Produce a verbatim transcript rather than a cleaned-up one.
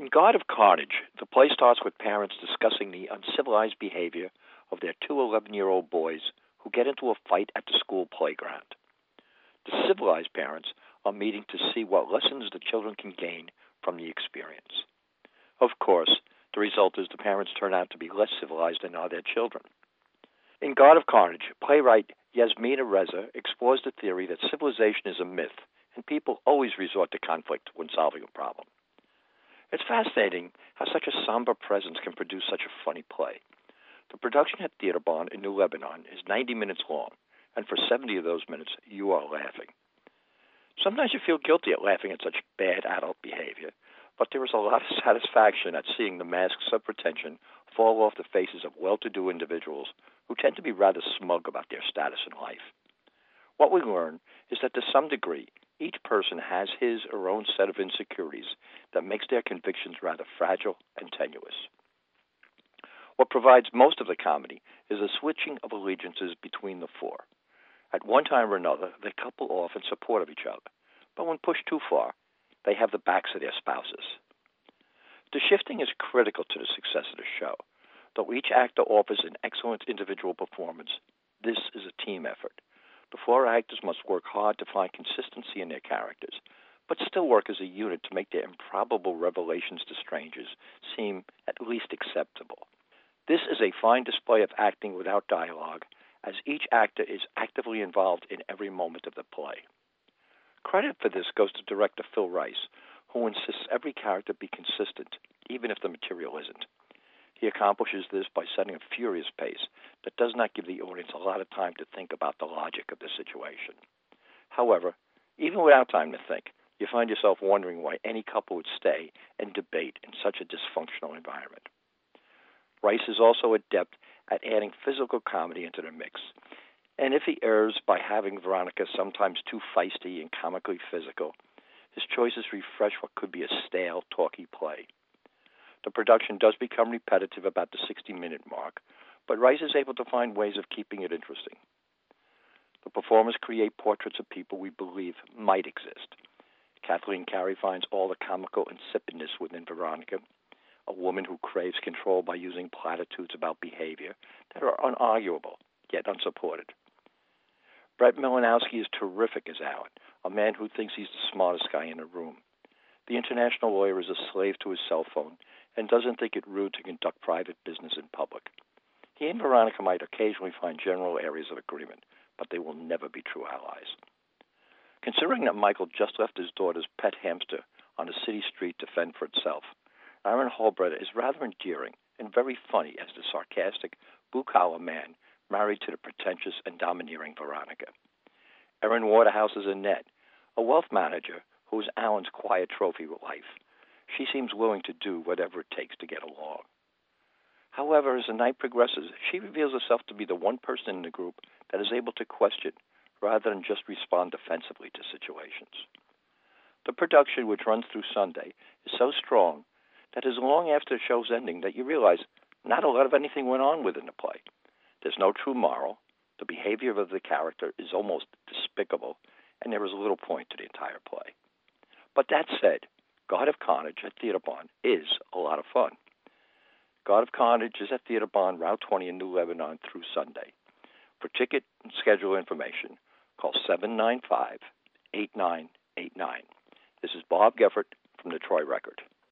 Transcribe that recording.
God of Carnage, the play starts with parents discussing the uncivilized behavior of their two eleven-year-old boys who get into a fight at the school playground. The civilized parents are meeting to see what lessons the children can gain from the experience. Of course, the result is the parents turn out to be less civilized than are their children. In God of Carnage, playwright Yasmina Reza explores the theory that civilization is a myth and people always resort to conflict when solving a problem. It's fascinating how such a somber presence can produce such a funny play. The production at Theater Barn in New Lebanon is ninety minutes long, and for seventy of those minutes, you are laughing. Sometimes you feel guilty at laughing at such bad adult behavior, but there is a lot of satisfaction at seeing the masks of pretension fall off the faces of well-to-do individuals who tend to be rather smug about their status in life. What we learn is that to some degree, each person has his or her own set of insecurities that makes their convictions rather fragile and tenuous. What provides most of the comedy is a switching of allegiances between the four. At one time or another, they couple off in support of each other, but when pushed too far, they have the backs of their spouses. The shifting is critical to the success of the show. Though each actor offers an excellent individual performance, this is a team effort. The four actors must work hard to find consistency in their characters, but still work as a unit to make their improbable revelations to strangers seem at least acceptable. This is a fine display of acting without dialogue, as each actor is actively involved in every moment of the play. Credit for this goes to director Phil Rice, who insists every character be consistent, even if the material isn't. He accomplishes this by setting a furious pace that does not give the audience a lot of time to think about the logic of the situation. However, even without time to think, you find yourself wondering why any couple would stay and debate in such a dysfunctional environment. Rice is also adept at adding physical comedy into the mix, and if he errs by having Veronica sometimes too feisty and comically physical, his choices refresh what could be a stale, talky play. The production does become repetitive about the sixty-minute mark, but Rice is able to find ways of keeping it interesting. The performers create portraits of people we believe might exist. Kathleen Carey finds all the comical insipidness within Veronica, a woman who craves control by using platitudes about behavior that are unarguable, yet unsupported. Brett Milanowski is terrific as Alan, a man who thinks he's the smartest guy in the room. The international lawyer is a slave to his cell phone and doesn't think it rude to conduct private business in public. He and Veronica might occasionally find general areas of agreement, but they will never be true allies. Considering that Michael just left his daughter's pet hamster on a city street to fend for itself, Aaron Hallbretta is rather endearing and very funny as the sarcastic, blue-collar man married to the pretentious and domineering Veronica. Erin Waterhouse is Annette, a wealth manager who is Alan's quiet trophy wife. She seems willing to do whatever it takes to get along. However, as the night progresses, she reveals herself to be the one person in the group that is able to question rather than just respond defensively to situations. The production, which runs through Sunday, is so strong that it is long after the show's ending that you realize not a lot of anything went on within the play. There's no true moral, the behavior of the character is almost despicable, and there is little point to the entire play. But that said, God of Carnage at Theater Barn is a lot of fun. God of Carnage is at Theater Barn, Route twenty in New Lebanon through Sunday. For ticket and schedule information, call seven nine five, eight nine eight nine. This is Bob Geffert from the Troy Record.